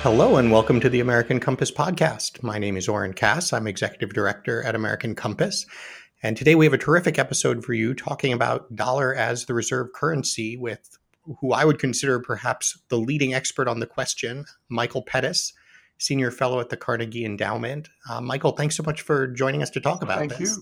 Hello and welcome to the American Compass podcast. My name is Oren Cass. I'm executive director at American Compass. And today we have a terrific episode for you talking about dollar as the reserve currency with who I would consider perhaps the leading expert on the question, Michael Pettis, senior fellow at the Carnegie Endowment. Michael, thanks so much for joining us to talk about Thank this. you.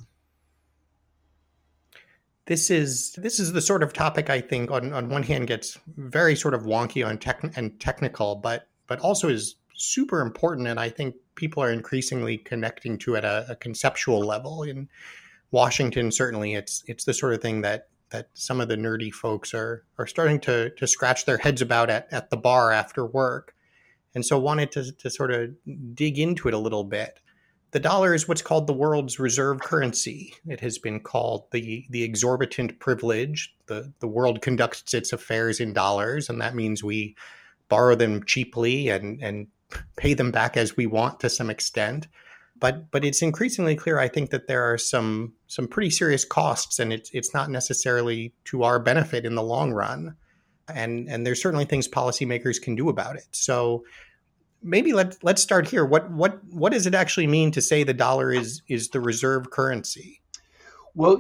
This is the sort of topic I think on one hand gets very sort of wonky and technical, but also is super important. And I think people are increasingly connecting to it at a conceptual level. In Washington, certainly it's the sort of thing that some of the nerdy folks are starting to scratch their heads about at the bar after work. And so wanted to sort of dig into it a little bit. The dollar is what's called the world's reserve currency. It has been called the exorbitant privilege. The world conducts its affairs in dollars, and that means we borrow them cheaply and pay them back as we want to some extent. But it's increasingly clear, I think, that there are some pretty serious costs, and it's not necessarily to our benefit in the long run. And there's certainly things policymakers can do about it. So maybe let's start here. What does it actually mean to say the dollar is the reserve currency? Well,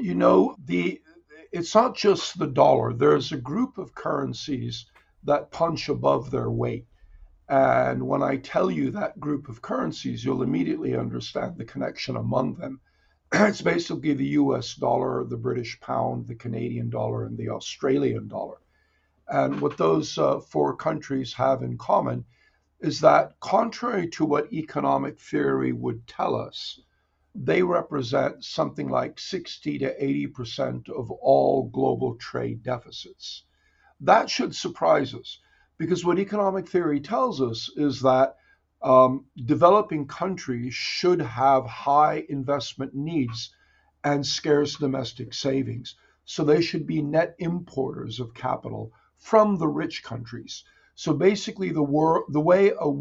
it's not just the dollar. There's a group of currencies that punch above their weight. And when I tell you that group of currencies, you'll immediately understand the connection among them. It's basically the US dollar, the British pound, the Canadian dollar, and the Australian dollar. And what those four countries have in common is that, contrary to what economic theory would tell us, they represent something like 60 to 80% of all global trade deficits. That should surprise us, because what economic theory tells us is that developing countries should have high investment needs and scarce domestic savings. So they should be net importers of capital from the rich countries. So basically, the way a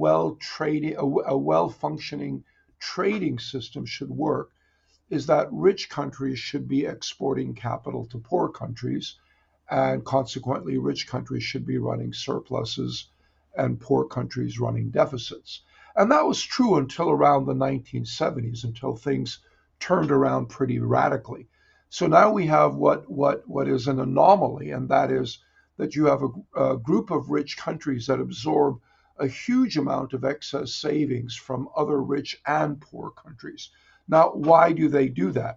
well-functioning trading system should work is that rich countries should be exporting capital to poor countries, and consequently, rich countries should be running surpluses and poor countries running deficits. And that was true until around the 1970s, until things turned around pretty radically. So now we have what is an anomaly, and that is that you have a group of rich countries that absorb a huge amount of excess savings from other rich and poor countries. Now, why do they do that?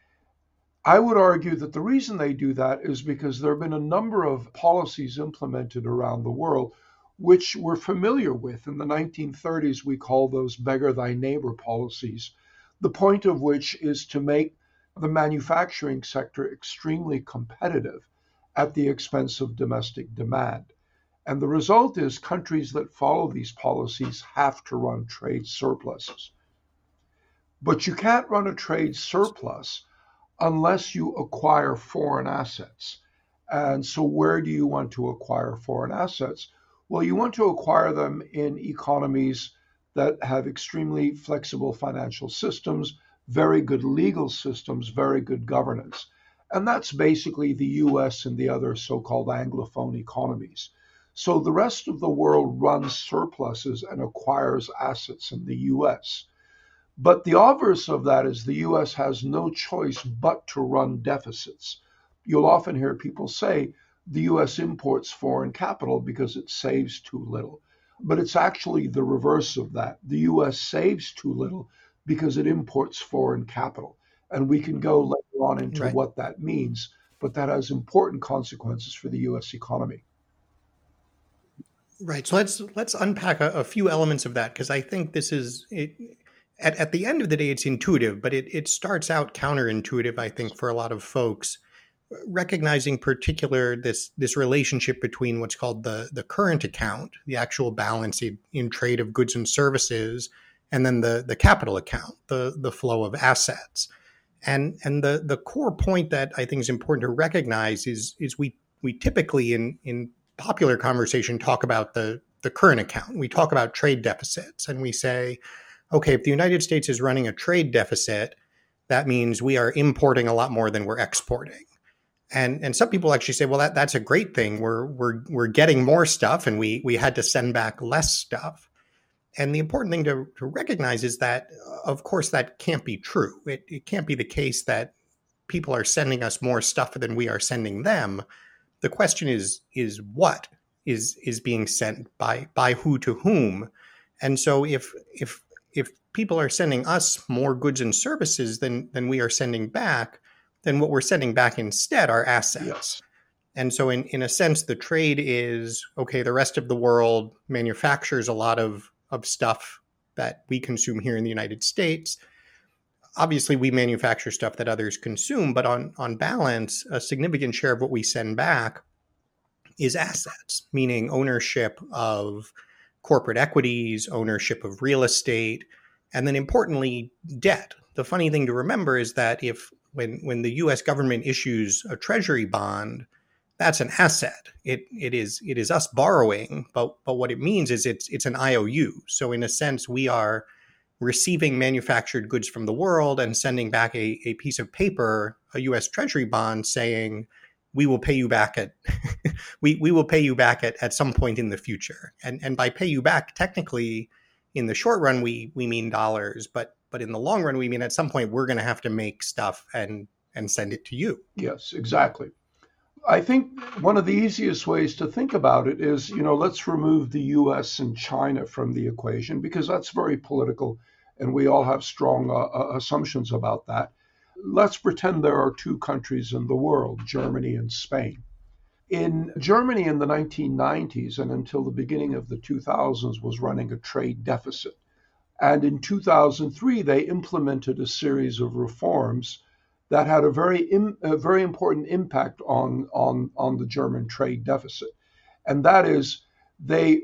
I would argue that the reason they do that is because there have been a number of policies implemented around the world which we're familiar with. In the 1930s, we call those beggar thy neighbor policies, the point of which is to make the manufacturing sector extremely competitive at the expense of domestic demand. And the result is countries that follow these policies have to run trade surpluses. But you can't run a trade surplus unless you acquire foreign assets. And so where do you want to acquire foreign assets? Well, you want to acquire them in economies that have extremely flexible financial systems, very good legal systems, very good governance. And that's basically the US and the other so-called Anglophone economies. So the rest of the world runs surpluses and acquires assets in the US. But the obverse of that is the US has no choice but to run deficits. You'll often hear people say the US imports foreign capital because it saves too little. But it's actually the reverse of that. The US saves too little because it imports foreign capital. And we can go later on into what that means, but that has important consequences for the US economy. Right. So let's unpack a few elements of that, because I think this is it. At the end of the day, it's intuitive, but it starts out counterintuitive, I think, for a lot of folks, recognizing particular this relationship between what's called the current account, the actual balance in trade of goods and services, and then the capital account, the flow of assets. And the core point that I think is important to recognize is we typically in popular conversation talk about the current account. We talk about trade deficits, and we say, okay, if the United States is running a trade deficit, that means we are importing a lot more than we're exporting. And some people actually say, well, that's a great thing. We're getting more stuff, and we had to send back less stuff. And the important thing to recognize is that, of course, that can't be true. It can't be the case that people are sending us more stuff than we are sending them. The question is what is being sent by who to whom. And so if people are sending us more goods and services than we are sending back, then what we're sending back instead are assets. Yes. And so in a sense, the trade is, okay, the rest of the world manufactures a lot of stuff that we consume here in the United States. Obviously, we manufacture stuff that others consume, but on balance, a significant share of what we send back is assets, meaning ownership of corporate equities, ownership of real estate, and then importantly, debt. The funny thing to remember is that when the US government issues a treasury bond, that's an asset. It is us borrowing, but what it means is it's an IOU. So in a sense, we are receiving manufactured goods from the world and sending back a piece of paper, a US Treasury bond, saying we will pay you back at we will pay you back at some point in the future. And by pay you back, technically, in the short run, we mean dollars, but in the long run, we mean at some point we're going to have to make stuff and send it to you. Yes, exactly. I think one of the easiest ways to think about it is, let's remove the US and China from the equation because that's very political and we all have strong assumptions about that. Let's pretend there are two countries in the world, Germany and Spain. In Germany in the 1990s and until the beginning of the 2000s was running a trade deficit. And in 2003, they implemented a series of reforms that had a very important impact on the German trade deficit. And that is they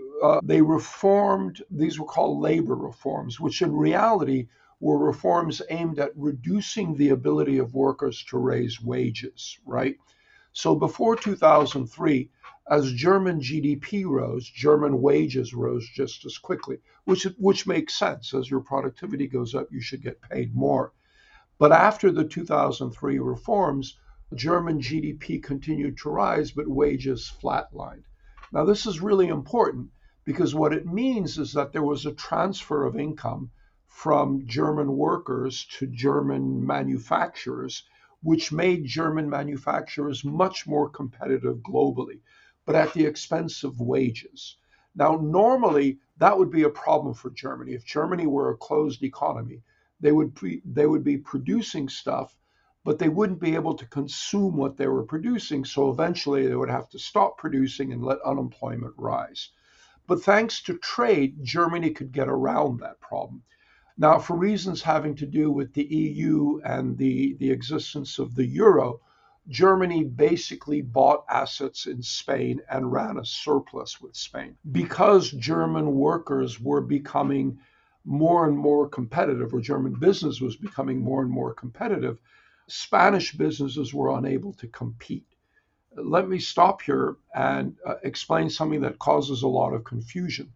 reformed, these were called labor reforms, which in reality were reforms aimed at reducing the ability of workers to raise wages, right? So before 2003, as German GDP rose, German wages rose just as quickly, which makes sense. As your productivity goes up, you should get paid more. But after the 2003 reforms, German GDP continued to rise, but wages flatlined. Now, this is really important because what it means is that there was a transfer of income from German workers to German manufacturers, which made German manufacturers much more competitive globally, but at the expense of wages. Now, normally, that would be a problem for Germany. If Germany were a closed economy, they would be producing stuff, but they wouldn't be able to consume what they were producing. So eventually they would have to stop producing and let unemployment rise. But thanks to trade, Germany could get around that problem. Now, for reasons having to do with the EU and the existence of the euro, Germany basically bought assets in Spain and ran a surplus with Spain. Because German workers were becoming more and more competitive, or German business was becoming more and more competitive, Spanish businesses were unable to compete. Let me stop here and explain something that causes a lot of confusion.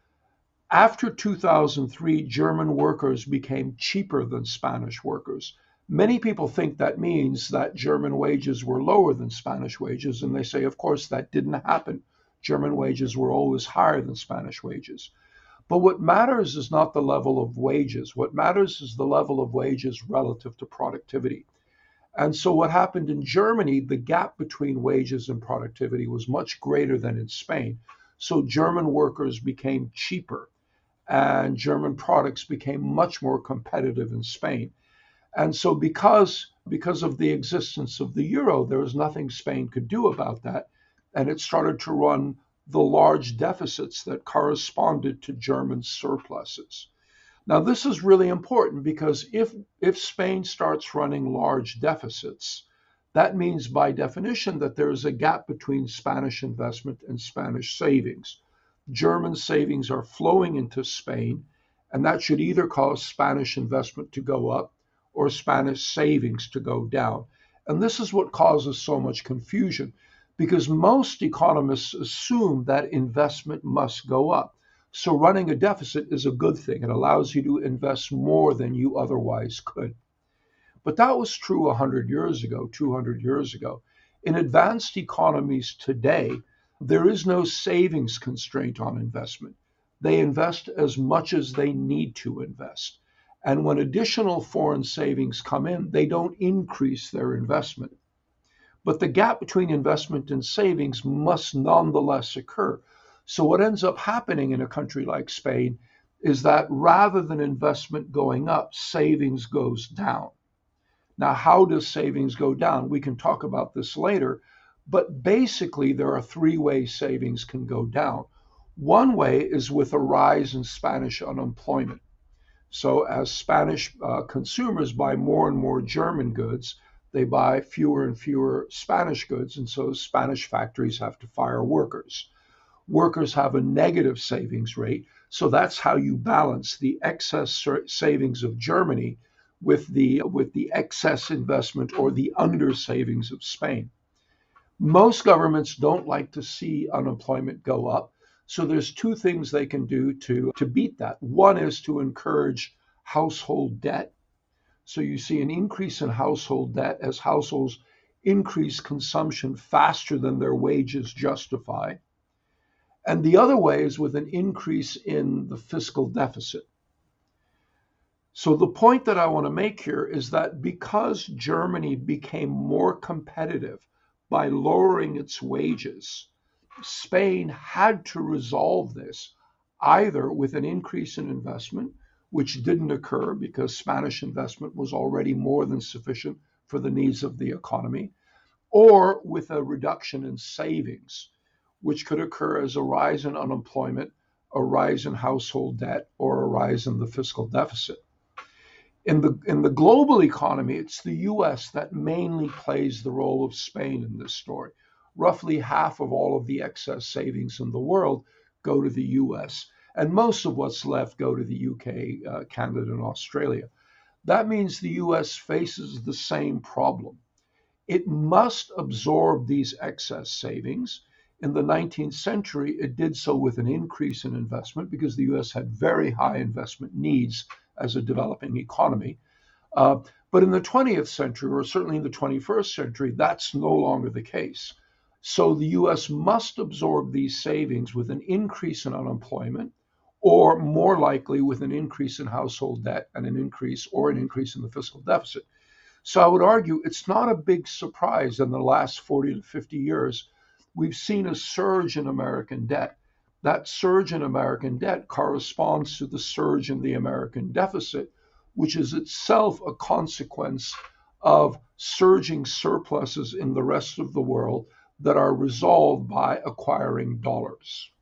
After 2003, German workers became cheaper than Spanish workers. Many people think that means that German wages were lower than Spanish wages, and they say, of course, that didn't happen. German wages were always higher than Spanish wages. But what matters is not the level of wages. What matters is the level of wages relative to productivity. And so what happened in Germany, the gap between wages and productivity was much greater than in Spain. So German workers became cheaper and German products became much more competitive in Spain. And so because of the existence of the euro, there was nothing Spain could do about that. And it started to run the large deficits that corresponded to German surpluses. Now, this is really important because if Spain starts running large deficits, that means by definition that there is a gap between Spanish investment and Spanish savings. German savings are flowing into Spain, and that should either cause Spanish investment to go up or Spanish savings to go down. And this is what causes so much confusion, because most economists assume that investment must go up. So running a deficit is a good thing. It allows you to invest more than you otherwise could. But that was true 100 years ago, 200 years ago. In advanced economies today, there is no savings constraint on investment. They invest as much as they need to invest. And when additional foreign savings come in, they don't increase their investment. But the gap between investment and savings must nonetheless occur. So, what ends up happening in a country like Spain is that rather than investment going up, savings goes down. Now, how does savings go down? We can talk about this later, but basically, there are three ways savings can go down. One way is with a rise in Spanish unemployment. So, as Spanish consumers buy more and more German goods, they buy fewer and fewer Spanish goods, and so Spanish factories have to fire workers. Workers have a negative savings rate, so that's how you balance the excess savings of Germany with the excess investment or the under savings of Spain. Most governments don't like to see unemployment go up. So there's two things they can do to beat that. One is to encourage household debt. So you see an increase in household debt as households increase consumption faster than their wages justify. And the other way is with an increase in the fiscal deficit. So the point that I want to make here is that because Germany became more competitive by lowering its wages, Spain had to resolve this either with an increase in investment, which didn't occur because Spanish investment was already more than sufficient for the needs of the economy, or with a reduction in savings, which could occur as a rise in unemployment, a rise in household debt, or a rise in the fiscal deficit. In the global economy, it's the US that mainly plays the role of Spain in this story. Roughly half of all of the excess savings in the world go to the US, and most of what's left go to the UK, Canada, and Australia. That means the US faces the same problem. It must absorb these excess savings. In the 19th century, it did so with an increase in investment because the US had very high investment needs as a developing economy. But in the 20th century, or certainly in the 21st century, that's no longer the case. So the US must absorb these savings with an increase in unemployment, or more likely with an increase in household debt and an increase in the fiscal deficit. So I would argue it's not a big surprise in the last 40 to 50 years, we've seen a surge in American debt. That surge in American debt corresponds to the surge in the American deficit, which is itself a consequence of surging surpluses in the rest of the world that are resolved by acquiring dollars.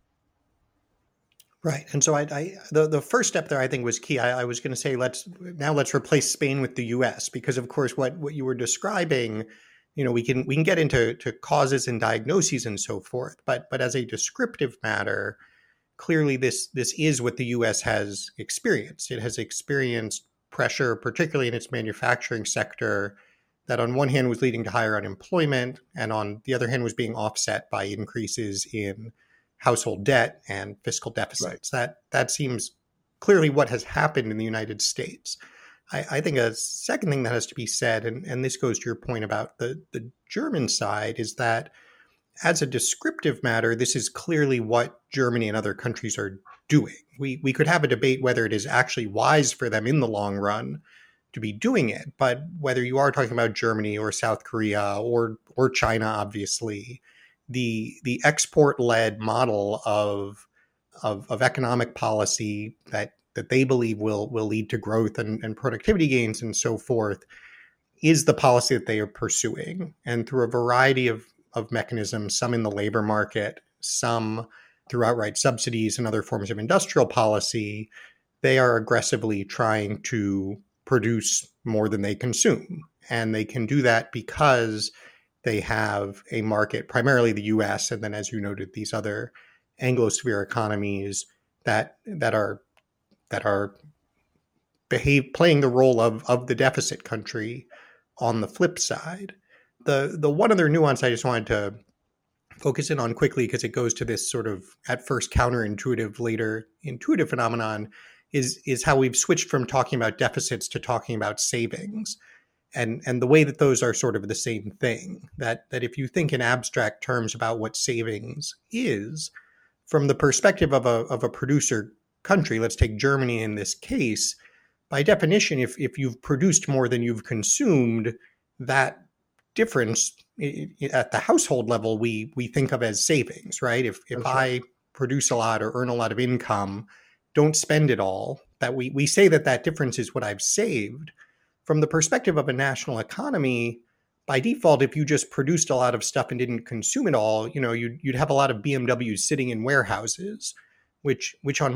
Right. And so the first step there I think was key. I was going to say let's replace Spain with the US, because of course what you were describing, we can get into causes and diagnoses and so forth, but as a descriptive matter, clearly this is what the US has experienced. It has experienced pressure, particularly in its manufacturing sector, that on one hand was leading to higher unemployment, and on the other hand was being offset by increases in household debt and fiscal deficits. Right. That seems clearly what has happened in the United States. I think a second thing that has to be said, and this goes to your point about the German side, is that as a descriptive matter, this is clearly what Germany and other countries are doing. We could have a debate whether it is actually wise for them in the long run to be doing it, but whether you are talking about Germany or South Korea or China, obviously, the export-led model of economic policy that they believe will lead to growth and productivity gains and so forth is the policy that they are pursuing. And through a variety of mechanisms, some in the labor market, some through outright subsidies and other forms of industrial policy, they are aggressively trying to produce more than they consume. And they can do that because they have a market, primarily the US, and then, as you noted, these other Anglosphere economies that are playing the role of the deficit country on the flip side. The one other nuance I just wanted to focus in on quickly, because it goes to this sort of at first counterintuitive, later intuitive phenomenon, is how we've switched from talking about deficits to talking about savings. And the way that those are sort of the same thing, that if you think in abstract terms about what savings is, from the perspective of a producer country, let's take Germany in this case, by definition, if you've produced more than you've consumed, that difference at the household level, we think of as savings, right? If That's I produce a lot or earn a lot of income, don't spend it all, that we say that difference is what I've saved. From the perspective of a national economy, by default, if you just produced a lot of stuff and didn't consume it all, you'd have a lot of BMWs sitting in warehouses, which on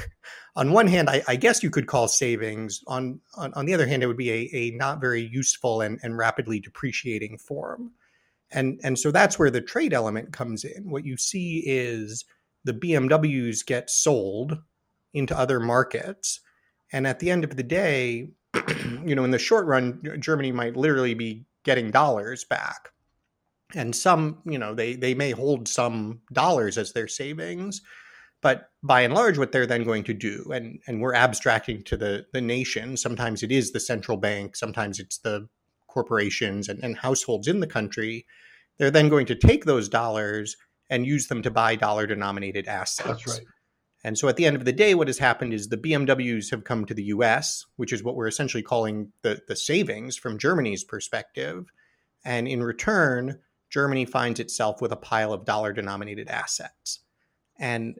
one hand, I guess you could call savings. On the other hand, it would be a not very useful and rapidly depreciating form. And so that's where the trade element comes in. What you see is the BMWs get sold into other markets. And at the end of the day, in the short run, Germany might literally be getting dollars back. And some, they may hold some dollars as their savings. But by and large, what they're then going to do, and we're abstracting to the nation, sometimes it is the central bank, sometimes it's the corporations and households in the country, they're then going to take those dollars and use them to buy dollar-denominated assets. That's right. And so at the end of the day, what has happened is the BMWs have come to the US, which is what we're essentially calling the savings from Germany's perspective. And in return, Germany finds itself with a pile of dollar-denominated assets. And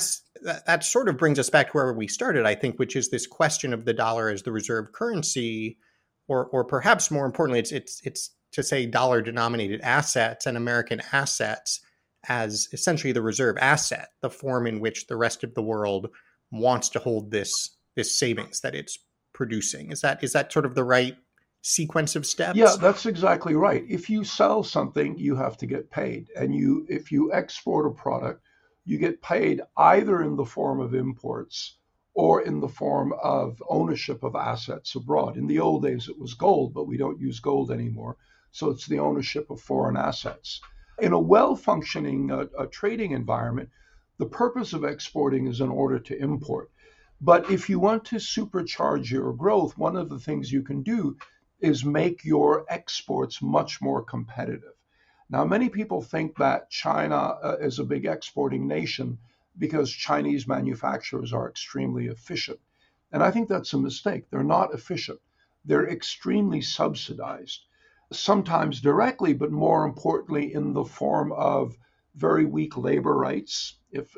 that sort of brings us back to where we started, I think, which is this question of the dollar as the reserve currency, or perhaps more importantly, it's to say dollar-denominated assets and American assets as essentially the reserve asset, the form in which the rest of the world wants to hold this savings that it's producing. Is that sort of the right sequence of steps? Yeah, that's exactly right. If you sell something, you have to get paid. And if you export a product, you get paid either in the form of imports or in the form of ownership of assets abroad. In the old days, it was gold, but we don't use gold anymore. So it's the ownership of foreign assets. In a well-functioning trading environment, the purpose of exporting is in order to import. But if you want to supercharge your growth, one of the things you can do is make your exports much more competitive. Now, many people think that China is a big exporting nation because Chinese manufacturers are extremely efficient. And I think that's a mistake. They're not efficient. They're extremely subsidized, sometimes directly, but more importantly in the form of very weak labor rights.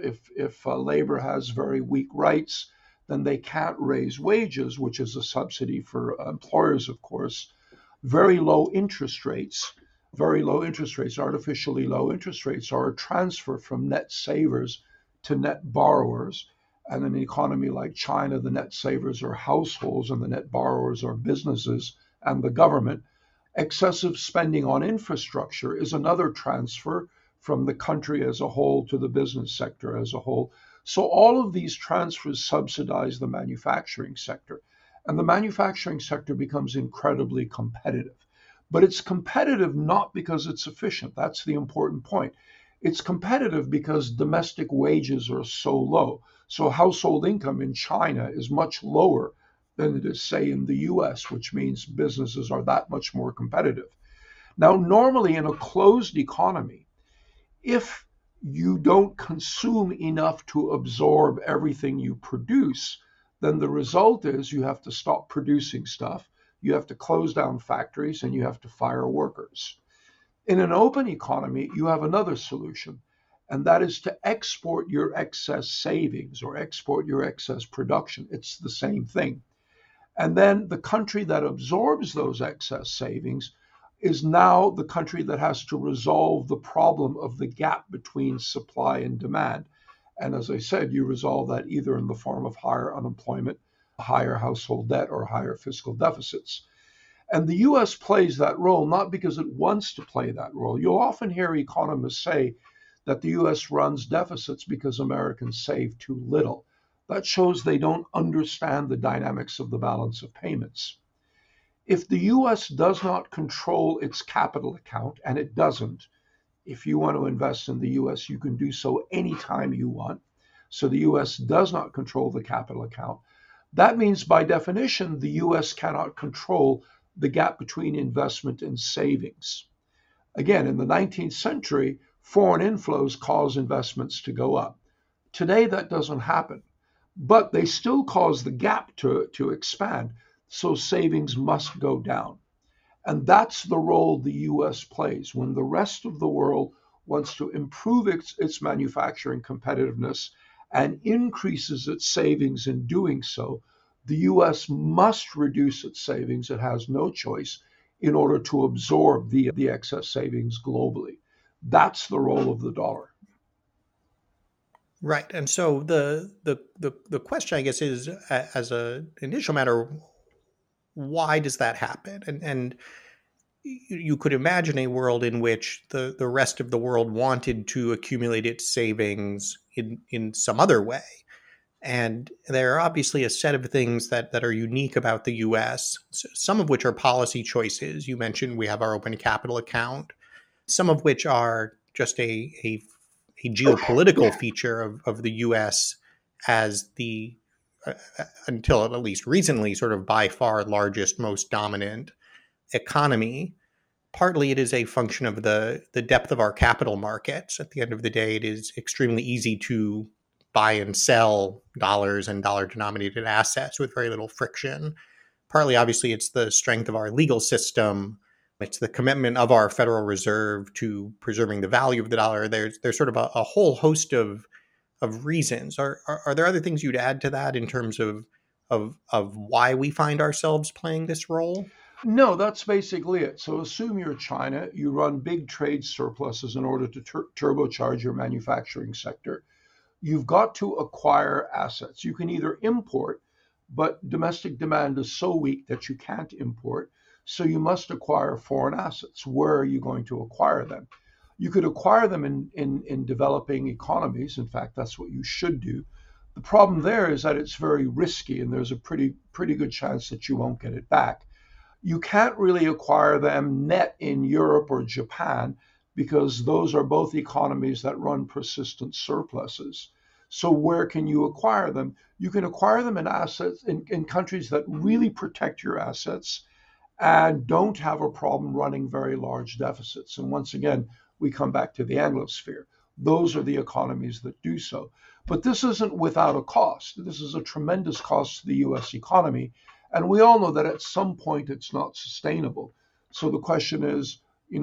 If labor has very weak rights, then they can't raise wages, which is a subsidy for employers, of course. Very low interest rates, artificially low interest rates are a transfer from net savers to net borrowers. And in an economy like China, the net savers are households and the net borrowers are businesses and the government. Excessive spending on infrastructure is another transfer from the country as a whole to the business sector as a whole. So all of these transfers subsidize the manufacturing sector. And the manufacturing sector becomes incredibly competitive. But it's competitive not because it's efficient. That's the important point. It's competitive because domestic wages are so low. So household income in China is much lower than it is, say, in the US, which means businesses are that much more competitive. Now, normally in a closed economy, if you don't consume enough to absorb everything you produce, then the result is you have to stop producing stuff, you have to close down factories, and you have to fire workers. In an open economy, you have another solution, and that is to export your excess savings or export your excess production. It's the same thing. And then the country that absorbs those excess savings is now the country that has to resolve the problem of the gap between supply and demand. And as I said, you resolve that either in the form of higher unemployment, higher household debt, or higher fiscal deficits. And the US plays that role not because it wants to play that role. You'll often hear economists say that the US runs deficits because Americans save too little. That shows they don't understand the dynamics of the balance of payments. If the US does not control its capital account, and it doesn't, if you want to invest in the US, you can do so anytime you want. So the US does not control the capital account. That means, by definition, the US cannot control the gap between investment and savings. Again, in the 19th century, foreign inflows cause investments to go up. Today, that doesn't happen, but they still cause the gap to expand. So savings must go down. And that's the role the US plays. When the rest of the world wants to improve its manufacturing competitiveness and increases its savings in doing so, the US must reduce its savings. It has no choice in order to absorb the excess savings globally. That's the role of the dollar. Right. And so the question, I guess, is as a initial matter, why does that happen? And you could imagine a world in which the rest of the world wanted to accumulate its savings in some other way. And there are obviously a set of things that are unique about the US, some of which are policy choices. You mentioned we have our open capital account, some of which are just a geopolitical feature of the US as the, until at least recently, sort of by far largest, most dominant economy. Partly it is a function of the depth of our capital markets. At the end of the day, it is extremely easy to buy and sell dollars and dollar denominated assets with very little friction. Partly, obviously, it's the strength of our legal system. It's the commitment of our Federal Reserve to preserving the value of the dollar. There's sort of a whole host of reasons. Are there other things you'd add to that in terms of why we find ourselves playing this role? No, that's basically it. So assume you're China, you run big trade surpluses in order to turbocharge your manufacturing sector. You've got to acquire assets. You can either import, but domestic demand is so weak that you can't import. So you must acquire foreign assets. Where are you going to acquire them? You could acquire them in developing economies. In fact, that's what you should do. The problem there is that it's very risky and there's a pretty good chance that you won't get it back. You can't really acquire them net in Europe or Japan because those are both economies that run persistent surpluses. So where can you acquire them? You can acquire them in assets in countries that really protect your assets and don't have a problem running very large deficits. And once again, we come back to the Anglosphere. Those are the economies that do so. But this isn't without a cost. This is a tremendous cost to the US economy. And we all know that at some point it's not sustainable. So the question is,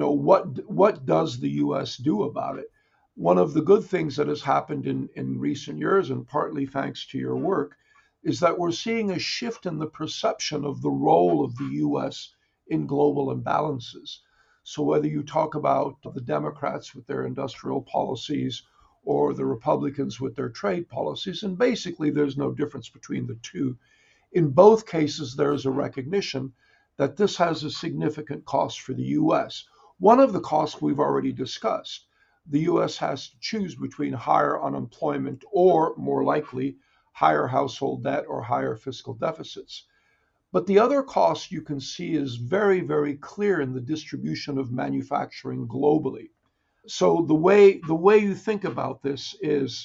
what does the US do about it? One of the good things that has happened in recent years, and partly thanks to your work, is that we're seeing a shift in the perception of the role of the US in global imbalances. So whether you talk about the Democrats with their industrial policies or the Republicans with their trade policies, and basically there's no difference between the two. In both cases, there is a recognition that this has a significant cost for the US. One of the costs we've already discussed. The US has to choose between higher unemployment or, more likely, higher household debt or higher fiscal deficits. But the other cost you can see is very, very clear in the distribution of manufacturing globally. So the way you think about this is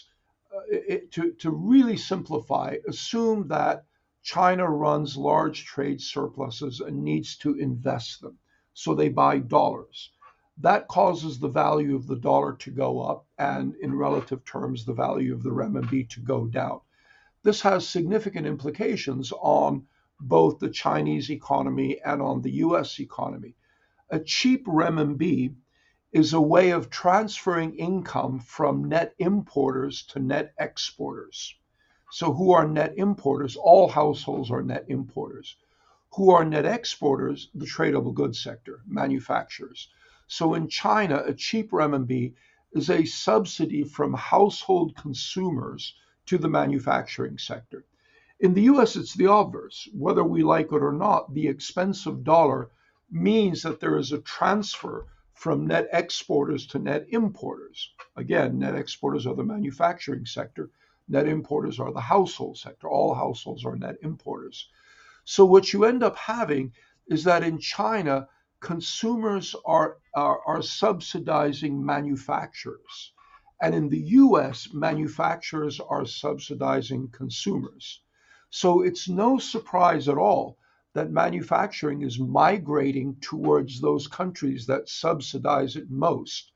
to really simplify, assume that China runs large trade surpluses and needs to invest them. So they buy dollars. That causes the value of the dollar to go up, and in relative terms, the value of the renminbi to go down. This has significant implications on both the Chinese economy and on the US economy. A cheap renminbi is a way of transferring income from net importers to net exporters. So, who are net importers? All households are net importers. Who are net exporters? The tradable goods sector, manufacturers. So, in China, a cheap renminbi is a subsidy from household consumers to the manufacturing sector. In the US, it's the obverse. Whether we like it or not, the expensive dollar means that there is a transfer from net exporters to net importers. Again, net exporters are the manufacturing sector. Net importers are the household sector. All households are net importers. So what you end up having is that in China, consumers are subsidizing manufacturers. And in the US, manufacturers are subsidizing consumers. So it's no surprise at all that manufacturing is migrating towards those countries that subsidize it most.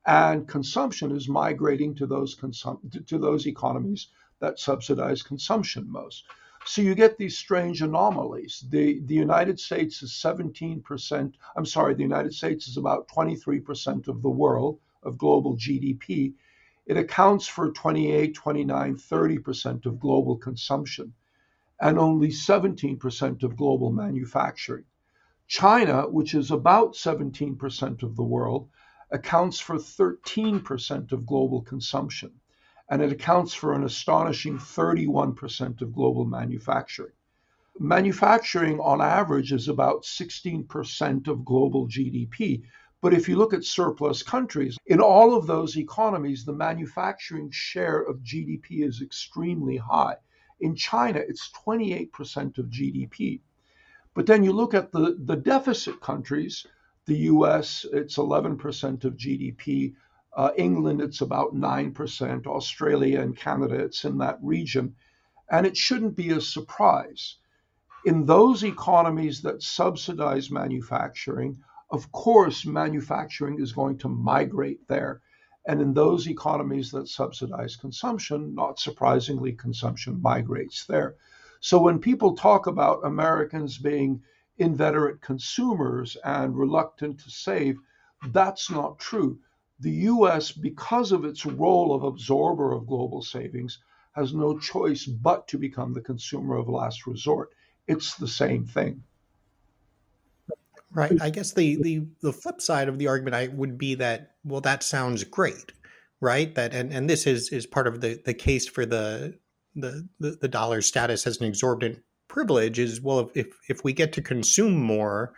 and consumption is migrating to to those economies that subsidize consumption most. So you get these strange anomalies. The United States is 17%, I'm sorry, the United States is about 23% of the world, of global GDP. It accounts for 28, 29, 30% of global consumption and only 17% of global manufacturing. China, which is about 17% of the world, accounts for 13% of global consumption, and it accounts for an astonishing 31% of global manufacturing. Manufacturing, on average, is about 16% of global GDP. But if you look at surplus countries, in all of those economies, the manufacturing share of GDP is extremely high. In China, it's 28% of GDP. But then you look at the deficit countries, the US, it's 11% of GDP. England, it's about 9%. Australia and Canada, it's in that region. And it shouldn't be a surprise. In those economies that subsidize manufacturing, of course, manufacturing is going to migrate there. And in those economies that subsidize consumption, not surprisingly, consumption migrates there. So when people talk about Americans being inveterate consumers and reluctant to save, that's not true. The US, because of its role of absorber of global savings, has no choice but to become the consumer of last resort. It's the same thing. Right. I guess the flip side of the argument I would be that, well, that sounds great, right? That and this is part of the case for the dollar status as an exorbitant privilege is, well, if we get to consume more,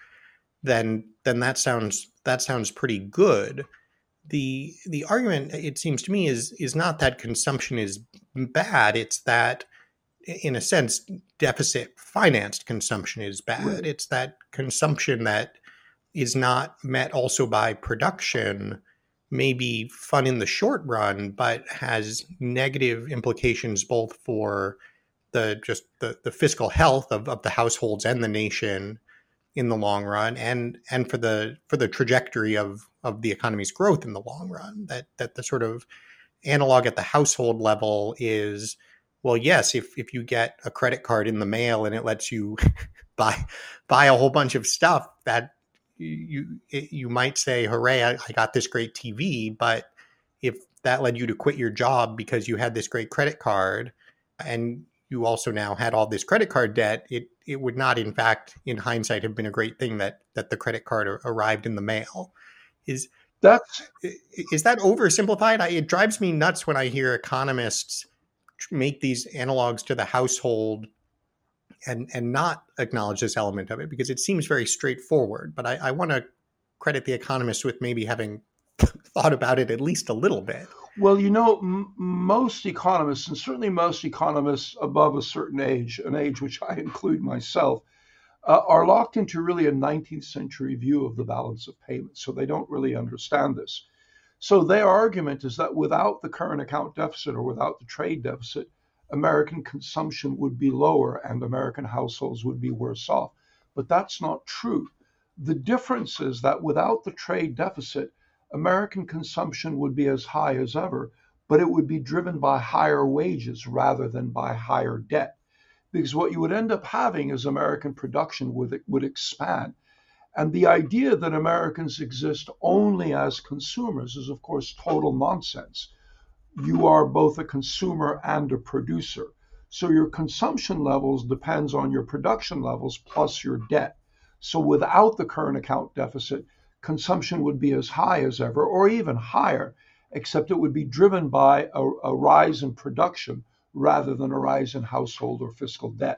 then that sounds pretty good. The argument, it seems to me, is not that consumption is bad. It's that, in a sense, deficit financed consumption is bad. It's that consumption that is not met also by production may be fun in the short run, but has negative implications both for the fiscal health of the households and the nation in the long run, and for the trajectory of the economy's growth in the long run. That the sort of analog at the household level is, well, yes, if you get a credit card in the mail and it lets you buy a whole bunch of stuff, that you might say, hooray, I got this great TV. But if that led you to quit your job because you had this great credit card and you also now had all this credit card debt, it would not, in fact, in hindsight, have been a great thing that the credit card arrived in the mail. Is That's is that oversimplified? It drives me nuts when I hear economists make these analogs to the household and not acknowledge this element of it, because it seems very straightforward. But I want to credit the economists with maybe having thought about it at least a little bit. Well, you know, most economists, and certainly most economists above a certain age, an age which I include myself, are locked into really a 19th century view of the balance of payments. So they don't really understand this. So their argument is that without the current account deficit or without the trade deficit, American consumption would be lower and American households would be worse off. But that's not true. The difference is that without the trade deficit, American consumption would be as high as ever, but it would be driven by higher wages rather than by higher debt. Because what you would end up having is American production would expand. And the idea that Americans exist only as consumers is, of course, total nonsense. You are both a consumer and a producer. So your consumption levels depends on your production levels plus your debt. So without the current account deficit, consumption would be as high as ever or even higher, except it would be driven by a rise in production rather than a rise in household or fiscal debt.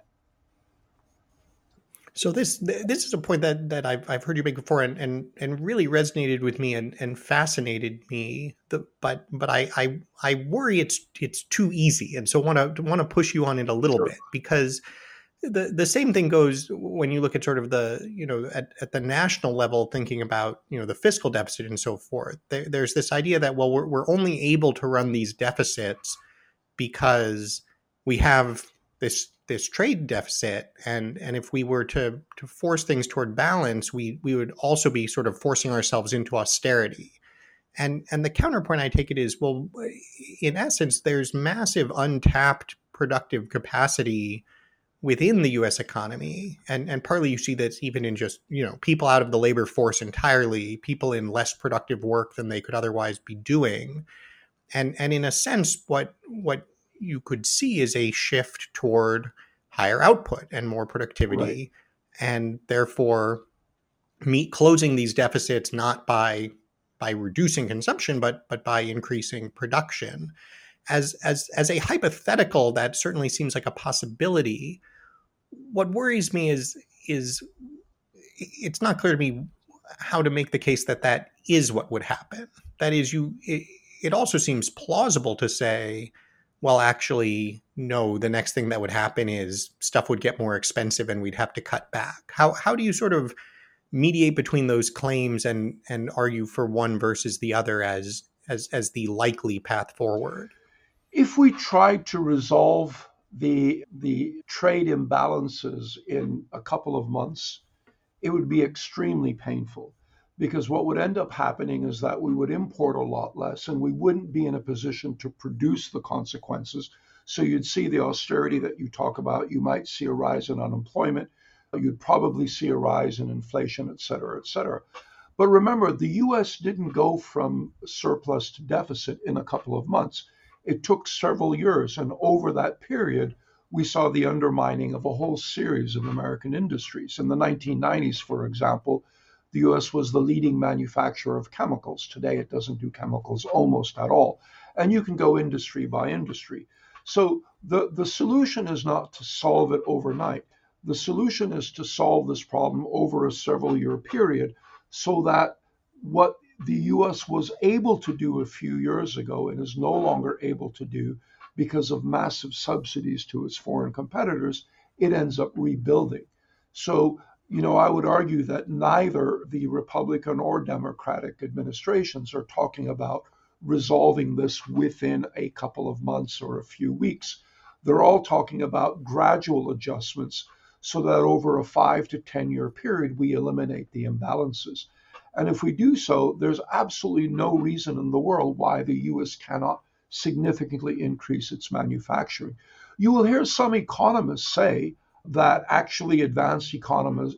So this is a point that I've heard you make before, and really resonated with me and fascinated me. But I worry it's too easy, and so want to push you on it a little Sure. bit, because the same thing goes when you look at sort of at the national level, thinking about the fiscal deficit and so forth. There's this idea that, well, we're only able to run these deficits because we have this trade deficit, and if we were to force things toward balance, we would also be sort of forcing ourselves into austerity. And the counterpoint I take it is, well, in essence, there's massive untapped productive capacity within the US economy. And partly you see that even in just, people out of the labor force entirely, people in less productive work than they could otherwise be doing. And in a sense, what you could see is a shift toward higher output and more productivity, Right. and therefore closing these deficits not by reducing consumption, but by increasing production. As a hypothetical, that certainly seems like a possibility. What worries me is it's not clear to me how to make the case that that is what would happen. That is, it also seems plausible to say, well, actually, no, the next thing that would happen is stuff would get more expensive and we'd have to cut back. How do you sort of mediate between those claims and argue for one versus the other as the likely path forward? If we tried to resolve the trade imbalances in a couple of months, it would be extremely painful, because what would end up happening is that we would import a lot less and we wouldn't be in a position to produce the consequences. So you'd see the austerity that you talk about. You might see a rise in unemployment. You'd probably see a rise in inflation, et cetera, et cetera. But remember, the US didn't go from surplus to deficit in a couple of months. It took several years. And over that period, we saw the undermining of a whole series of American industries. In the 1990s, for example, the US was the leading manufacturer of chemicals. Today, it doesn't do chemicals almost at all. And you can go industry by industry. So the solution is not to solve it overnight. The solution is to solve this problem over a several year period, so that what the US was able to do a few years ago and is no longer able to do because of massive subsidies to its foreign competitors, it ends up rebuilding. So, I would argue that neither the Republican or Democratic administrations are talking about resolving this within a couple of months or a few weeks. They're all talking about gradual adjustments so that over a 5 to 10 year period, we eliminate the imbalances. And if we do so, there's absolutely no reason in the world why the US cannot significantly increase its manufacturing. You will hear some economists say that actually advanced economies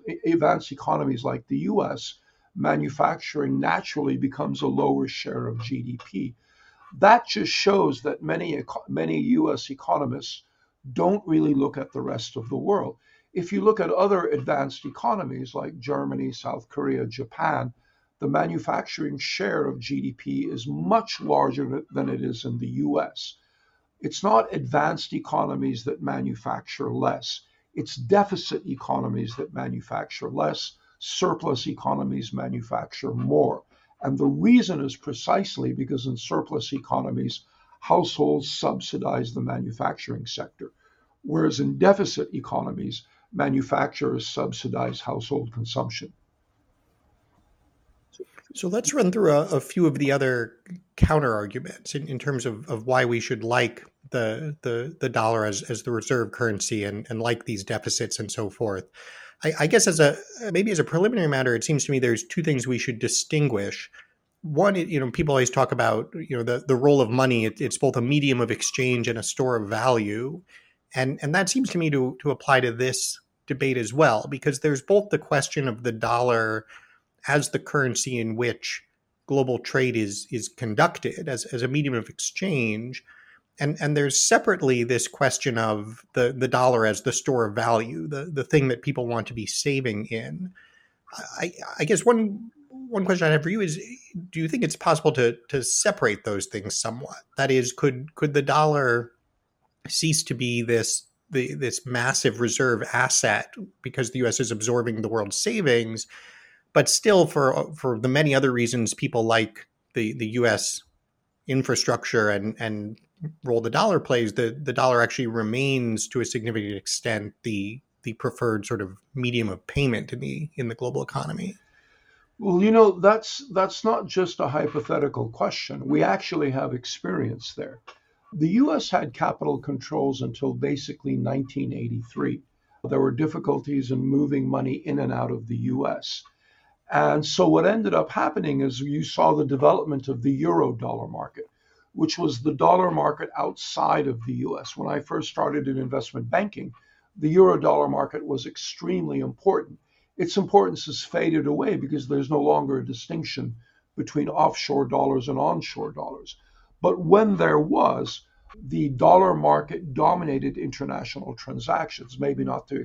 like the US, manufacturing naturally becomes a lower share of GDP. That just shows that many US economists don't really look at the rest of the world. If you look at other advanced economies like Germany, South Korea, Japan, the manufacturing share of GDP is much larger than it is in the US. It's not advanced economies that manufacture less. It's deficit economies that manufacture less. Surplus economies manufacture more. And the reason is precisely because in surplus economies, households subsidize the manufacturing sector, whereas in deficit economies, manufacturers subsidize household consumption. So let's run through a few of the other counter arguments in terms of why we should like the dollar as the reserve currency and like these deficits and so forth. I guess as a preliminary matter, it seems to me there's two things we should distinguish. One, people always talk about the role of money. It's both a medium of exchange and a store of value, and that seems to me to apply to this debate as well, because there's both the question of the dollar as the currency in which global trade is conducted as a medium of exchange. And there's separately this question of the dollar as the store of value, the thing that people want to be saving in. I guess one question I have for you is, do you think it's possible to separate those things somewhat? That is, could the dollar cease to be this massive reserve asset because the U.S. is absorbing the world's savings, but still for the many other reasons people like the U.S. infrastructure and role the dollar plays, the dollar actually remains to a significant extent the preferred sort of medium of payment in the global economy? Well, that's not just a hypothetical question. We actually have experience there. The US had capital controls until basically 1983. There were difficulties in moving money in and out of the US. And so what ended up happening is you saw the development of the euro dollar market, which was the dollar market outside of the US. When I first started in investment banking, the euro dollar market was extremely important. Its importance has faded away because there's no longer a distinction between offshore dollars and onshore dollars. But when there was, the dollar market dominated international transactions, maybe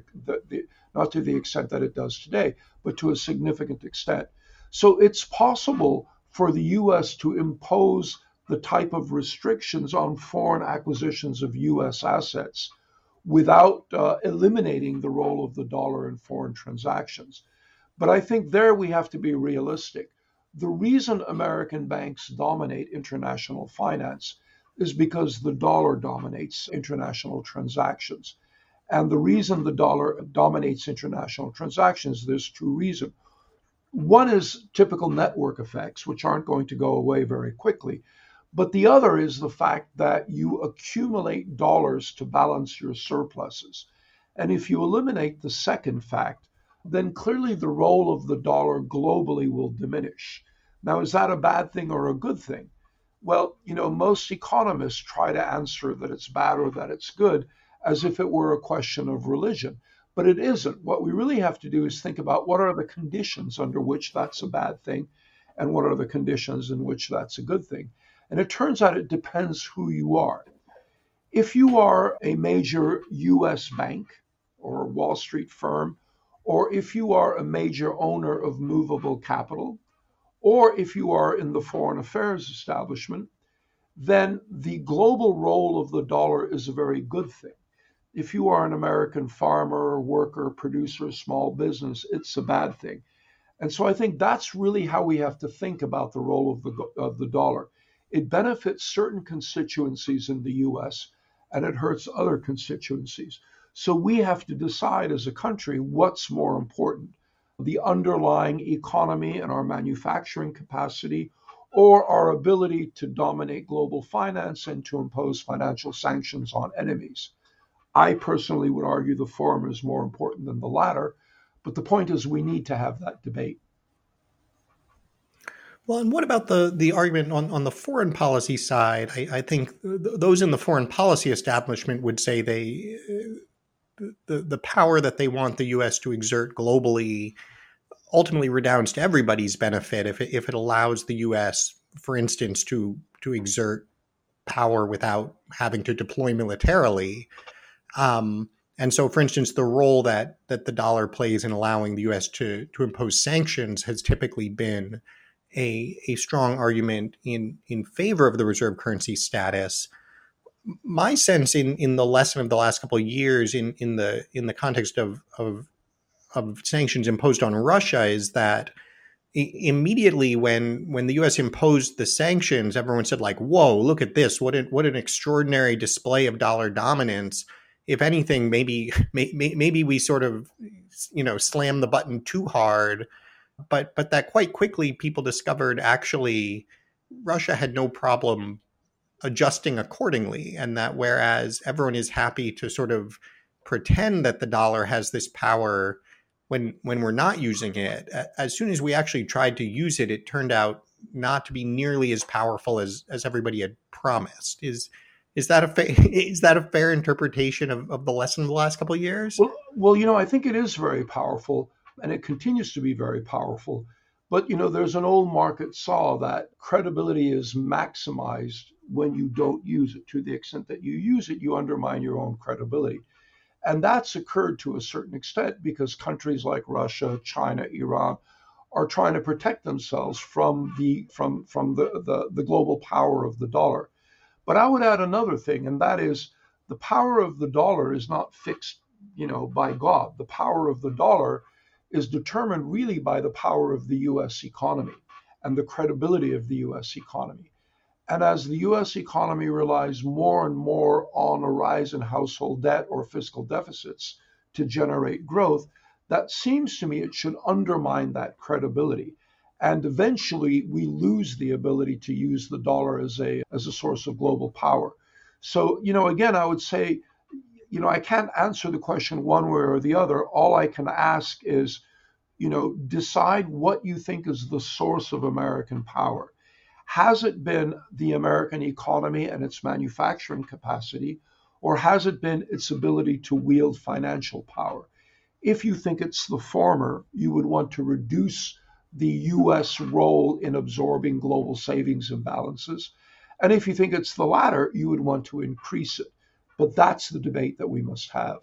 not to the extent that it does today, but to a significant extent. So it's possible for the US to impose the type of restrictions on foreign acquisitions of US assets without eliminating the role of the dollar in foreign transactions. But I think there we have to be realistic. The reason American banks dominate international finance is because the dollar dominates international transactions. And the reason the dollar dominates international transactions, there's two reasons. One is typical network effects, which aren't going to go away very quickly. But the other is the fact that you accumulate dollars to balance your surpluses. And if you eliminate the second fact, then clearly the role of the dollar globally will diminish. Now, is that a bad thing or a good thing? Well, most economists try to answer that it's bad or that it's good as if it were a question of religion. But it isn't. What we really have to do is think about what are the conditions under which that's a bad thing and what are the conditions in which that's a good thing. And it turns out it depends who you are. If you are a major US bank or Wall Street firm, or if you are a major owner of movable capital, or if you are in the foreign affairs establishment, then the global role of the dollar is a very good thing. If you are an American farmer, worker, producer, small business, it's a bad thing. And so I think that's really how we have to think about the role of the dollar. It benefits certain constituencies in the US and it hurts other constituencies. So we have to decide as a country what's more important, the underlying economy and our manufacturing capacity, or our ability to dominate global finance and to impose financial sanctions on enemies. I personally would argue the former is more important than the latter, but the point is we need to have that debate. Well, and what about the argument on the foreign policy side? I think those in the foreign policy establishment would say the power that they want the U.S. to exert globally ultimately redounds to everybody's benefit if it allows the U.S., for instance, to exert power without having to deploy militarily. And so, for instance, the role that the dollar plays in allowing the U.S. to impose sanctions has typically been a strong argument in favor of the reserve currency status. My sense in the lesson of the last couple of years in the context of sanctions imposed on Russia is that immediately when the U.S. imposed the sanctions, everyone said like, "Whoa, look at this! What an extraordinary display of dollar dominance." If anything, maybe we sort of slammed the button too hard. But that quite quickly people discovered actually Russia had no problem adjusting accordingly, and that whereas everyone is happy to sort of pretend that the dollar has this power when we're not using it, as soon as we actually tried to use it, it turned out not to be nearly as powerful as everybody had promised. Is that a fair interpretation of the lesson of the last couple of years? Well, I think it is very powerful. And it continues to be very powerful. But, there's an old market saw that credibility is maximized when you don't use it. To the extent that you use it, you undermine your own credibility. And that's occurred to a certain extent because countries like Russia, China, Iran are trying to protect themselves from the global power of the dollar. But I would add another thing, and that is the power of the dollar is not fixed, by God. The power of the dollar is determined really by the power of the US economy and the credibility of the US economy. And as the US economy relies more and more on a rise in household debt or fiscal deficits to generate growth, that seems to me it should undermine that credibility. And eventually we lose the ability to use the dollar as a source of global power. So, again, I would say, I can't answer the question one way or the other. All I can ask is, decide what you think is the source of American power. Has it been the American economy and its manufacturing capacity, or has it been its ability to wield financial power? If you think it's the former, you would want to reduce the US role in absorbing global savings imbalances. And if you think it's the latter, you would want to increase it. But that's the debate that we must have.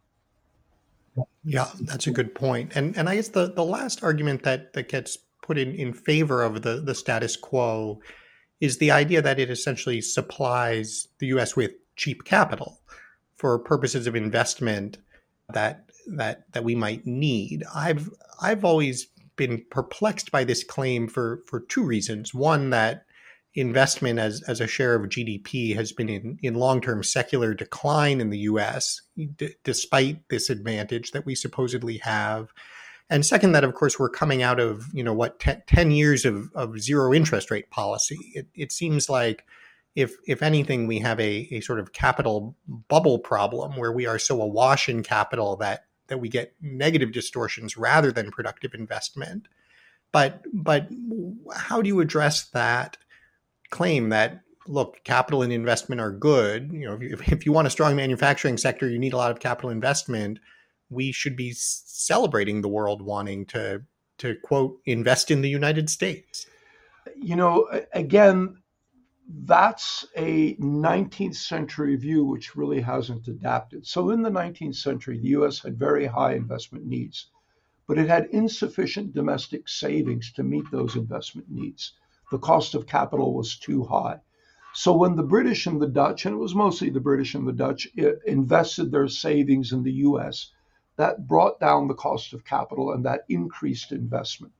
Yeah, that's a good point. And I guess the last argument that gets put in favor of the status quo is the idea that it essentially supplies the US with cheap capital for purposes of investment that we might need. I've always been perplexed by this claim for two reasons. One, that investment as a share of GDP has been in long-term secular decline in the US, despite this advantage that we supposedly have. And second, that of course we're coming out of 10 years of zero interest rate policy. It seems like if anything, we have a sort of capital bubble problem where we are so awash in capital that we get negative distortions rather than productive investment. But how do you address that claim that, look, capital and investment are good? If you want a strong manufacturing sector, you need a lot of capital investment. We should be celebrating the world wanting to quote, invest in the United States. Again, that's a 19th century view which really hasn't adapted. So in the 19th century, the US had very high investment needs, but it had insufficient domestic savings to meet those investment needs. The cost of capital was too high. So when the British and the Dutch, and it was mostly the British and the Dutch, invested their savings in the US, that brought down the cost of capital and that increased investment.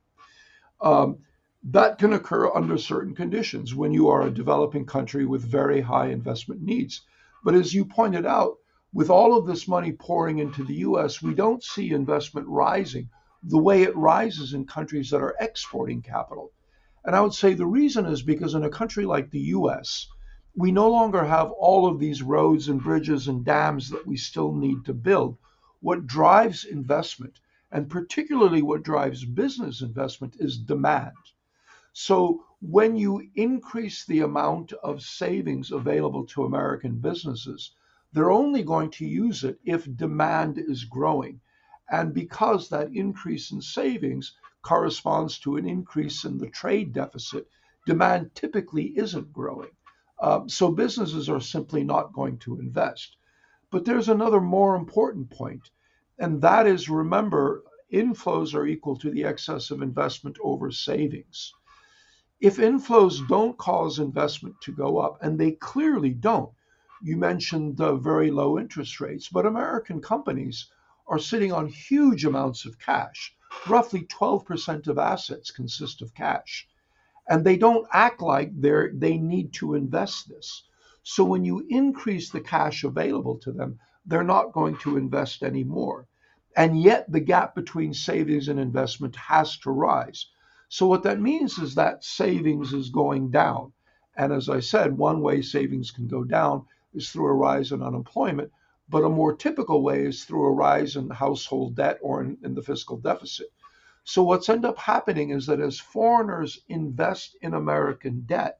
That can occur under certain conditions when you are a developing country with very high investment needs. But as you pointed out, with all of this money pouring into the US, we don't see investment rising the way it rises in countries that are exporting capital. And I would say the reason is because in a country like the US, we no longer have all of these roads and bridges and dams that we still need to build. What drives investment, and particularly what drives business investment, is demand. So when you increase the amount of savings available to American businesses, they're only going to use it if demand is growing. And because that increase in savings corresponds to an increase in the trade deficit, demand typically isn't growing. So businesses are simply not going to invest. But there's another more important point, and that is, remember, inflows are equal to the excess of investment over savings. If inflows don't cause investment to go up, and they clearly don't, you mentioned the very low interest rates, but American companies are sitting on huge amounts of cash. Roughly 12% of assets consist of cash. And they don't act like they need to invest this. So when you increase the cash available to them, they're not going to invest anymore. And yet the gap between savings and investment has to rise. So what that means is that savings is going down. And as I said, one way savings can go down is through a rise in unemployment, but a more typical way is through a rise in household debt or in the fiscal deficit. So what's end up happening is that as foreigners invest in American debt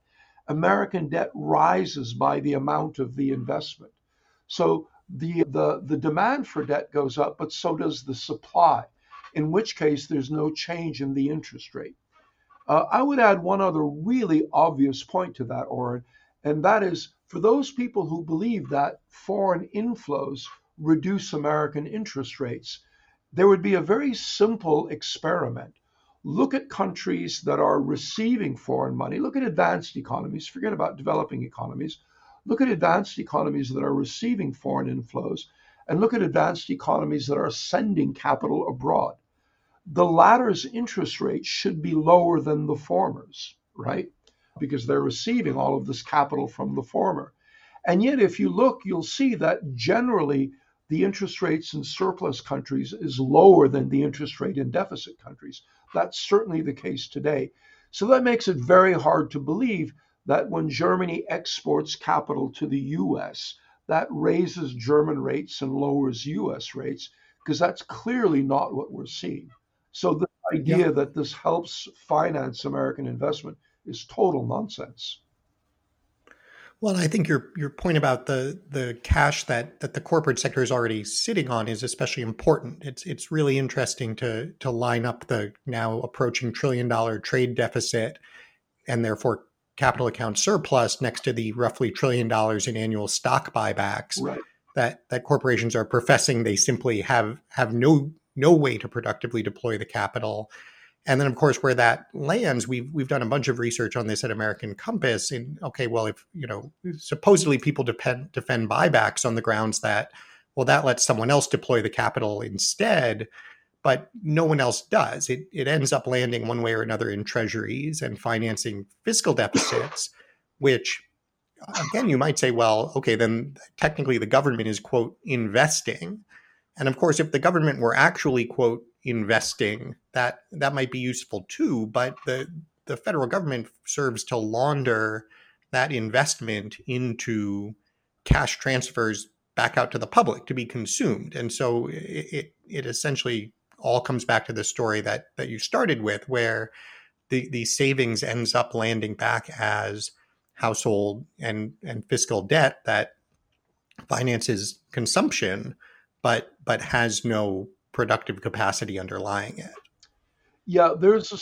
rises by the amount of the investment. So the demand for debt goes up, but so does the supply, in which case there's no change in the interest rate. I would add one other really obvious point to that, Oren, and that is for those people who believe that foreign inflows reduce American interest rates, there would be a very simple experiment. Look at countries that are receiving foreign money. Look at advanced economies. Forget about developing economies. Look at advanced economies that are receiving foreign inflows, and look at advanced economies that are sending capital abroad. The latter's interest rate should be lower than the former's, right? Because they're receiving all of this capital from the former. And yet, if you look, you'll see that generally the interest rates in surplus countries is lower than the interest rate in deficit countries. That's certainly the case today. So that makes it very hard to believe that when Germany exports capital to the US, that raises German rates and lowers US rates, because that's clearly not what we're seeing. So Yeah. idea that this helps finance American investment is total nonsense. Well, I think your point about the cash that the corporate sector is already sitting on is especially important. It's really interesting to line up the now approaching $1 trillion trade deficit and therefore capital account surplus next to the roughly $1 trillion in annual stock buybacks Right. that corporations are professing they simply have no way to productively deploy the capital. And then, of course, where that lands, we've done a bunch of research on this at American Compass. And okay, well, if supposedly people defend buybacks on the grounds that, well, that lets someone else deploy the capital instead, but no one else does. It ends up landing one way or another in treasuries and financing fiscal deficits, which again, you might say, well, okay, then technically the government is, quote, investing. And of course, if the government were actually, quote, investing, that might be useful too. But the federal government serves to launder that investment into cash transfers back out to the public to be consumed. And so it essentially all comes back to the story that you started with, where the savings ends up landing back as household and fiscal debt that finances consumption, but has no productive capacity underlying it. Yeah,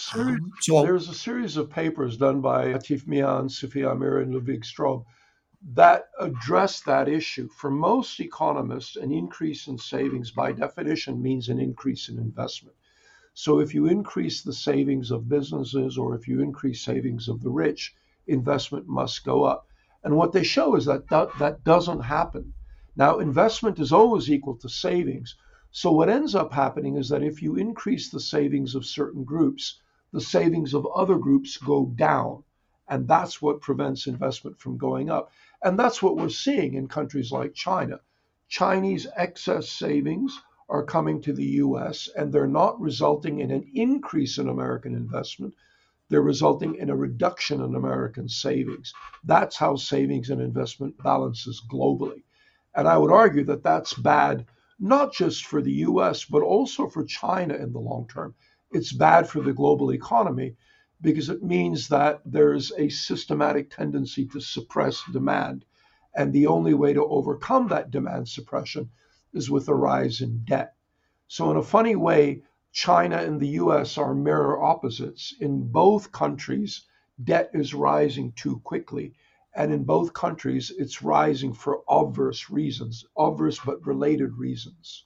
So there's a series of papers done by Atif Mian, Sophia Amir, and Ludwig Strobe that address that issue. For most economists, an increase in savings by definition means an increase in investment. So if you increase the savings of businesses or if you increase savings of the rich, investment must go up. And what they show is that doesn't happen. Now, investment is always equal to savings. So what ends up happening is that if you increase the savings of certain groups, the savings of other groups go down. And that's what prevents investment from going up. And that's what we're seeing in countries like China. Chinese excess savings are coming to the US, and they're not resulting in an increase in American investment. They're resulting in a reduction in American savings. That's how savings and investment balances globally. And I would argue that that's bad, not just for the US, but also for China in the long term. It's bad for the global economy because it means that there's a systematic tendency to suppress demand. And the only way to overcome that demand suppression is with a rise in debt. So, in a funny way, China and the US are mirror opposites. In both countries, debt is rising too quickly. And in both countries, it's rising for obverse reasons, obverse but related reasons.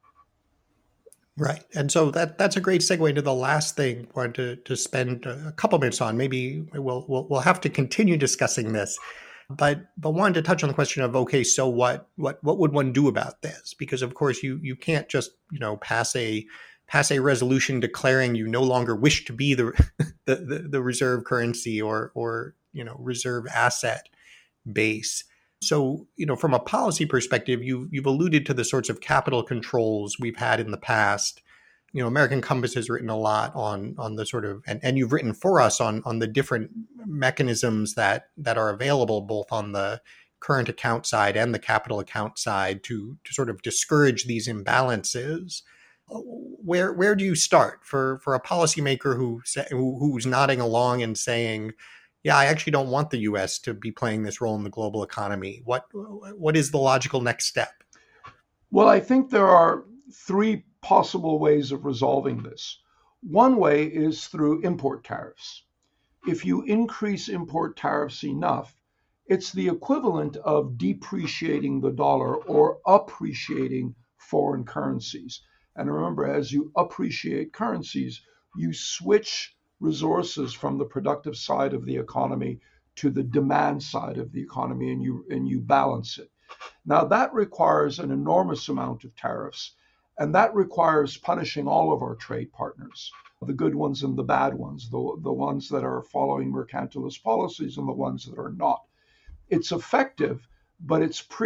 right, and so that's a great segue into the last thing I wanted to spend a couple minutes on. Maybe we'll have to continue discussing this, but wanted to touch on the question of, okay, so what would one do about this? Because of course you can't just pass a resolution declaring you no longer wish to be the the reserve currency or reserve asset base. So, from a policy perspective, you've alluded to the sorts of capital controls we've had in the past. American Compass has written a lot on the sort of, and you've written for us on the different mechanisms that are available both on the current account side and the capital account side to sort of discourage these imbalances. Where do you start for a policymaker who's nodding along and saying, yeah, I actually don't want the U.S. to be playing this role in the global economy? What is the logical next step? Well, I think there are three possible ways of resolving this. One way is through import tariffs. If you increase import tariffs enough, it's the equivalent of depreciating the dollar or appreciating foreign currencies. And remember, as you appreciate currencies, you switch resources from the productive side of the economy to the demand side of the economy, and you balance it. Now that requires an enormous amount of tariffs, and that requires punishing all of our trade partners, the good ones and the bad ones, the ones that are following mercantilist policies and the ones that are not. It's effective, but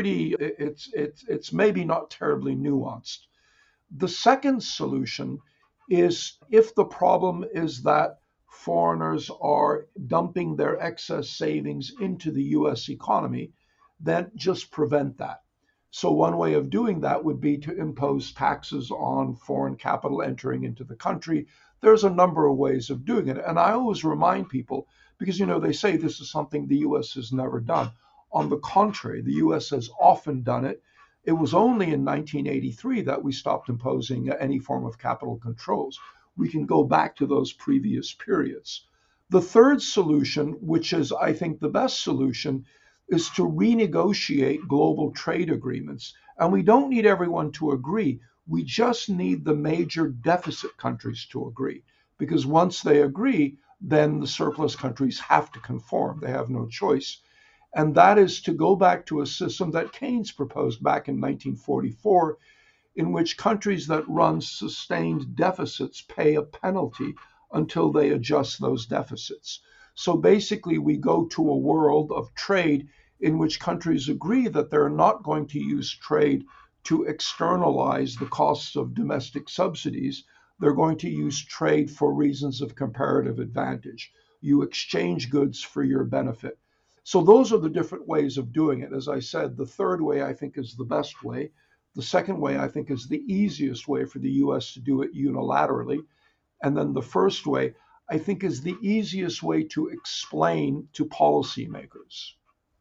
it's maybe not terribly nuanced. The second solution is if the problem is that foreigners are dumping their excess savings into the US economy, then just prevent that. So, one way of doing that would be to impose taxes on foreign capital entering into the country There's a number of ways of doing it. And I always remind people, because, they say this is something the US has never done. On the contrary, the US has often done it. It was only in 1983 that we stopped imposing any form of capital controls. We can go back to those previous periods. The third solution, which is, I think, the best solution, is to renegotiate global trade agreements. And we don't need everyone to agree. We just need the major deficit countries to agree. Because once they agree, then the surplus countries have to conform. They have no choice. And that is to go back to a system that Keynes proposed back in 1944, in which countries that run sustained deficits pay a penalty until they adjust those deficits. So basically, we go to a world of trade in which countries agree that they're not going to use trade to externalize the costs of domestic subsidies. They're going to use trade for reasons of comparative advantage. You exchange goods for your benefit. So those are the different ways of doing it. As I said, the third way I think is the best way. The second way I think is the easiest way for the US to do it unilaterally. And then the first way I think is the easiest way to explain to policymakers.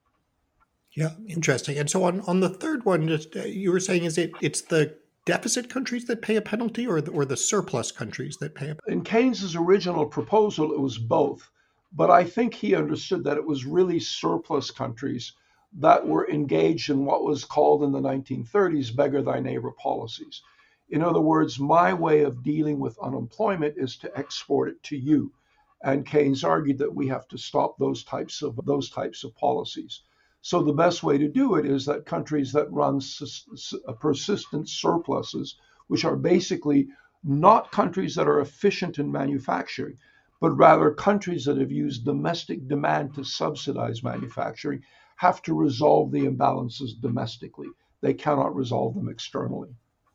Yeah, interesting. And so on the third one, just you were saying, it's the deficit countries that pay a penalty, or the surplus countries that pay a penalty? In Keynes's original proposal, it was both. But I think he understood that it was really surplus countries that were engaged in what was called in the 1930s beggar thy neighbor policies. In other words, my way of dealing with unemployment is to export it to you. And Keynes argued that we have to stop those types of policies. So the best way to do it is that countries that run persistent surpluses, which are basically not countries that are efficient in manufacturing, but rather countries that have used domestic demand to subsidize manufacturing, have to resolve the imbalances domestically. They cannot resolve them externally.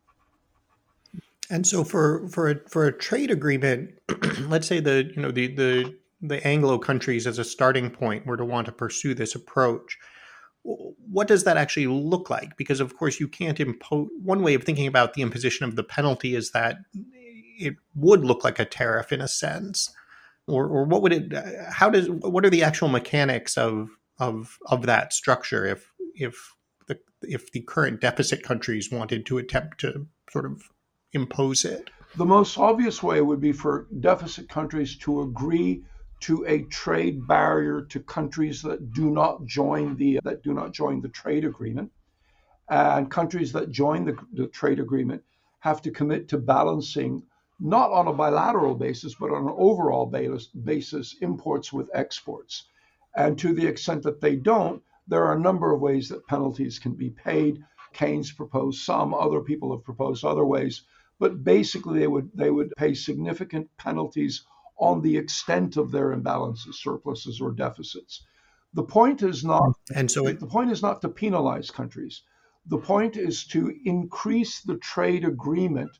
And so for a trade agreement, let's say the Anglo countries as a starting point were to want to pursue this approach, what does that actually look like? Because of course you can't impose. One way of thinking about the imposition of the penalty is that it would look like a tariff in a sense. Or what would it? What are the actual mechanics of that structure if the current deficit countries wanted to attempt to sort of impose it? The most obvious way would be for deficit countries to agree to a trade barrier to countries that do not join the trade agreement, and countries that join the trade agreement have to commit to balancing, not on a bilateral basis, but on an overall basis, imports with exports. And to the extent that they don't, there are a number of ways that penalties can be paid. Keynes proposed some, other people have proposed other ways, but basically they would pay significant penalties on the extent of their imbalances, surpluses, or deficits. The point is not to penalize countries. The point is to increase the trade agreement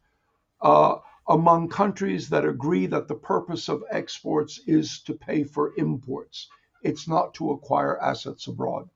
among countries that agree that the purpose of exports is to pay for imports. It's not to acquire assets abroad.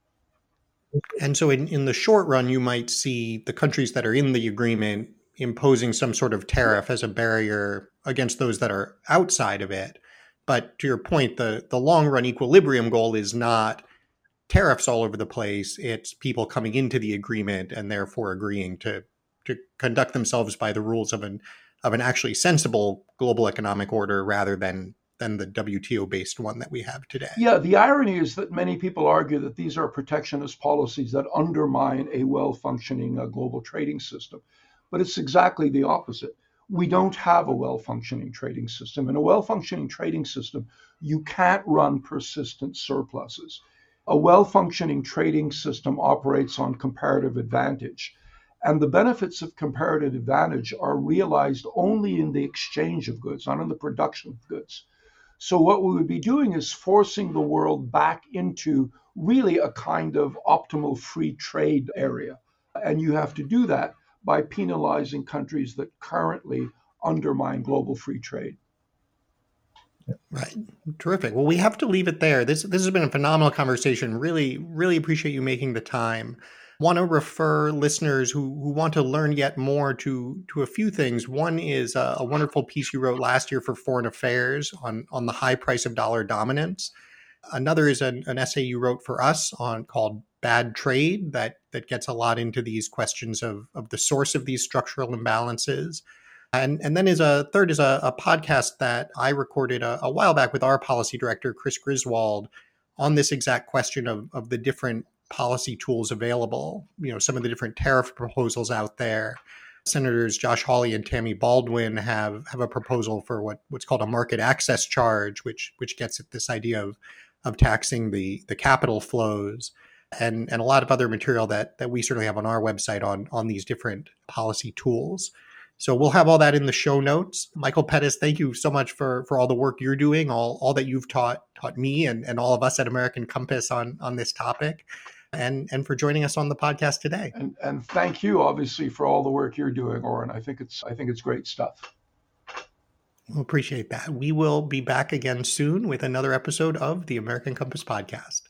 And so in the short run, you might see the countries that are in the agreement imposing some sort of tariff as a barrier against those that are outside of it. But to your point, the long run equilibrium goal is not tariffs all over the place. It's people coming into the agreement and therefore agreeing to conduct themselves by the rules of an actually sensible global economic order rather than the WTO-based one that we have today. Yeah, the irony is that many people argue that these are protectionist policies that undermine a well-functioning global trading system. But it's exactly the opposite. We don't have a well-functioning trading system. In a well-functioning trading system, you can't run persistent surpluses. A well-functioning trading system operates on comparative advantage. And the benefits of comparative advantage are realized only in the exchange of goods, not in the production of goods. So what we would be doing is forcing the world back into really a kind of optimal free trade area. And you have to do that by penalizing countries that currently undermine global free trade. Right. Terrific. Well, we have to leave it there. This has been a phenomenal conversation. Really, really appreciate you making the time. Want to refer listeners who want to learn yet more to a few things. One is a wonderful piece you wrote last year for Foreign Affairs on the high price of dollar dominance. Another is an essay you wrote for us on called Bad Trade that gets a lot into these questions of the source of these structural imbalances. And then is a third is a podcast that I recorded a while back with our policy director, Chris Griswold, on this exact question of the different policy tools available, some of the different tariff proposals out there. Senators Josh Hawley and Tammy Baldwin have a proposal for what's called a market access charge, which gets at this idea of taxing the capital flows, and a lot of other material that we certainly have on our website on these different policy tools. So we'll have all that in the show notes. Michael Pettis, thank you so much for all the work you're doing, all that you've taught me and all of us at American Compass on this topic, and for joining us on the podcast today. And thank you, obviously, for all the work you're doing, Oren. I think it's great stuff. We'll appreciate that. We will be back again soon with another episode of the American Compass podcast.